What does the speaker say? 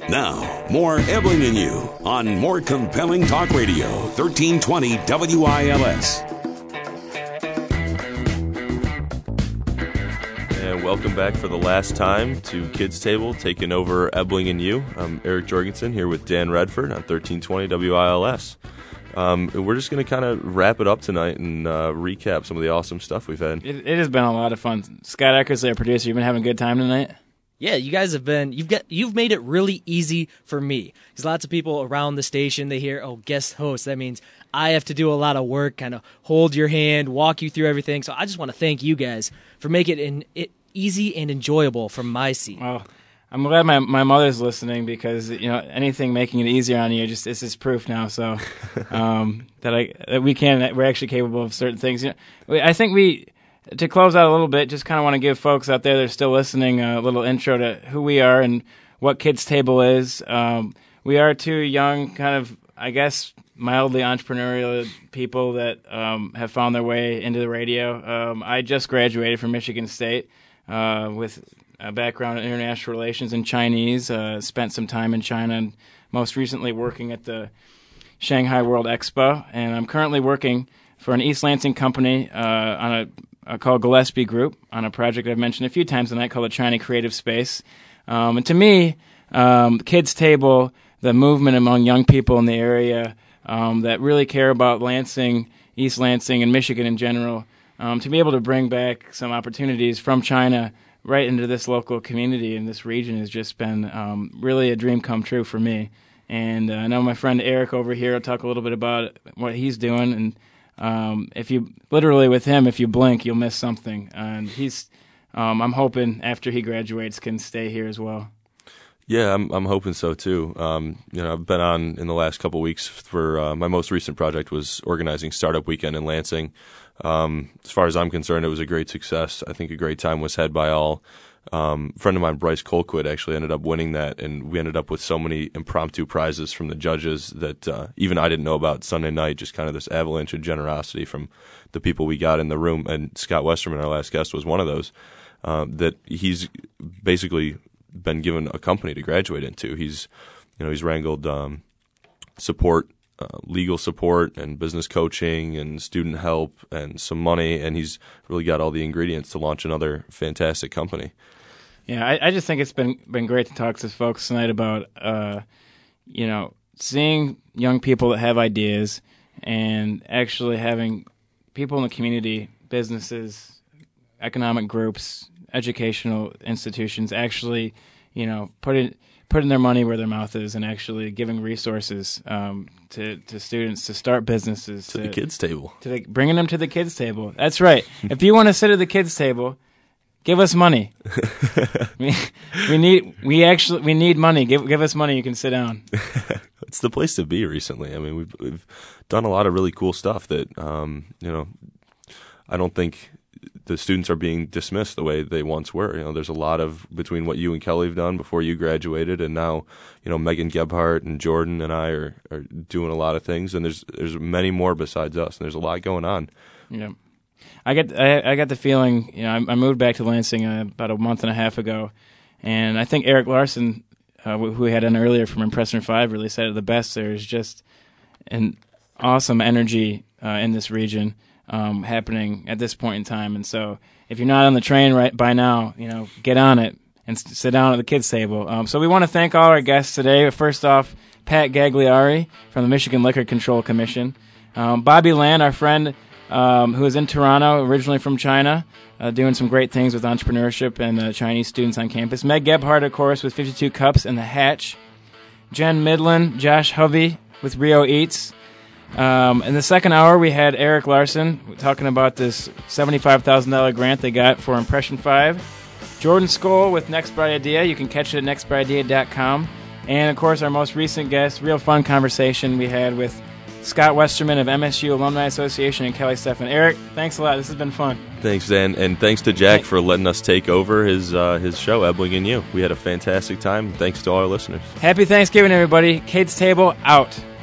Now, more Ebling and You on more compelling talk radio, 1320 WILS. And welcome back for the last time to Kids Table, taking over Ebling and You. I'm Eric Jorgensen here with Dan Redford on 1320 WILS. We're just going to kind of wrap it up tonight and recap some of the awesome stuff we've had. It has been a lot of fun. Scott Eckersley, our producer, you've been having a good time tonight? Yeah, you guys have been. You've made it really easy for me because lots of people around the station, they hear, "Oh, guest host." That means I have to do a lot of work, kind of hold your hand, walk you through everything. So I just want to thank you guys for making it easy and enjoyable from my seat. Well, I'm glad my mother's listening because anything making it easier on you, this is proof now. So we're actually capable of certain things. I think to close out a little bit, just kind of want to give folks out there that are still listening a little intro to who we are and what Kids Table is. We are two young, kind of, I guess, mildly entrepreneurial people that have found their way into the radio. I just graduated from Michigan State with a background in international relations and Chinese, spent some time in China, and most recently working at the Shanghai World Expo. And I'm currently working for an East Lansing company called Gillespie Group on a project I've mentioned a few times tonight called the China Creative Space. And to me, Kids Table, the movement among young people in the area that really care about Lansing, East Lansing, and Michigan in general, to be able to bring back some opportunities from China right into this local community in this region has just been really a dream come true for me. And I know my friend Eric over here will talk a little bit about what he's doing, and if you blink, you'll miss something. And I'm hoping after he graduates can stay here as well. Yeah, I'm hoping so too. I've been on in the last couple of weeks for my most recent project was organizing Startup Weekend in Lansing. As far as I'm concerned, it was a great success. I think a great time was had by all. A friend of mine, Bryce Colquitt, actually ended up winning that, and we ended up with so many impromptu prizes from the judges that even I didn't know about Sunday night, just kind of this avalanche of generosity from the people we got in the room. And Scott Westerman, our last guest, was one of those, that he's basically been given a company to graduate into. He's wrangled support, legal support and business coaching and student help and some money, and he's really got all the ingredients to launch another fantastic company. Yeah, I just think it's been great to talk to folks tonight about seeing young people that have ideas and actually having people in the community, businesses, economic groups, educational institutions actually, putting their money where their mouth is and actually giving resources to students to start businesses. To the kids' table. Bringing them to the kids' table. That's right. If you want to sit at the kids' table, give us money. we need money. Give us money. You can sit down. It's the place to be recently. I mean, we've done a lot of really cool stuff that I don't think the students are being dismissed the way they once were. There's a lot of between what you and Kelly have done before you graduated, and now Megan Gebhardt and Jordan and I are doing a lot of things, and there's many more besides us, and there's a lot going on. Yeah. I got the feeling, I moved back to Lansing about a month and a half ago, and I think Eric Larson, who we had on earlier from Impression 5, really said it the best. There's just an awesome energy in this region happening at this point in time, and so if you're not on the train right by now, get on it and sit down at the kids' table. So we want to thank all our guests today. First off, Pat Gagliari from the Michigan Liquor Control Commission, Bobby Land, our friend, who is in Toronto, originally from China, doing some great things with entrepreneurship and Chinese students on campus. Meg Gebhardt, of course, with 52 Cups and The Hatch. Jen Midland, Josh Hovey with Rio Eats. In the second hour, we had Eric Larson talking about this $75,000 grant they got for Impression 5. Jordan Skoll with Next Bright Idea. You can catch it at nextbrightidea.com. And, of course, our most recent guest, real fun conversation we had with Scott Westerman of MSU Alumni Association and Kelly Steffen. Eric, thanks a lot. This has been fun. Thanks, Dan, and thanks to Jack for letting us take over his show, Ebling and You. We had a fantastic time. Thanks to all our listeners. Happy Thanksgiving, everybody. Kids Table out.